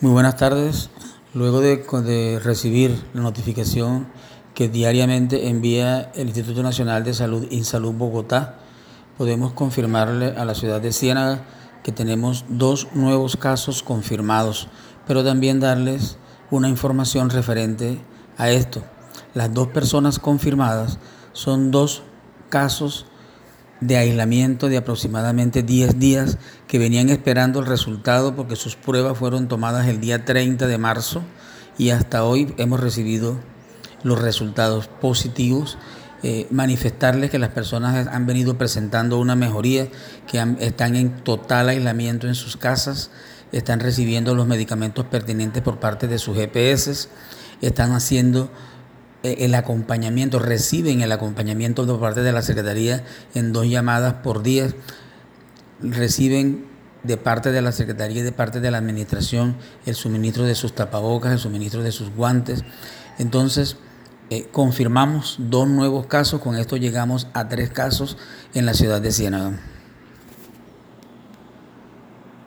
Muy buenas tardes. Luego de recibir la notificación que diariamente envía el Instituto Nacional de Salud, INSALUD Bogotá, podemos confirmarle a la ciudad de Ciénaga que tenemos 2 nuevos casos confirmados, pero también darles una información referente a esto. Las 2 personas confirmadas son 2 casos de aislamiento de aproximadamente 10 días que venían esperando el resultado porque sus pruebas fueron tomadas el día 30 de marzo y hasta hoy hemos recibido los resultados positivos. Manifestarles que las personas han venido presentando una mejoría, que están en total aislamiento en sus casas, están recibiendo los medicamentos pertinentes por parte de sus EPS, están haciendo el acompañamiento, reciben el acompañamiento por parte de la Secretaría en 2 llamadas por día, reciben de parte de la Secretaría y de parte de la Administración el suministro de sus tapabocas, el suministro de sus guantes. Entonces, confirmamos 2 nuevos casos, con esto llegamos a 3 casos en la ciudad de Ciénaga.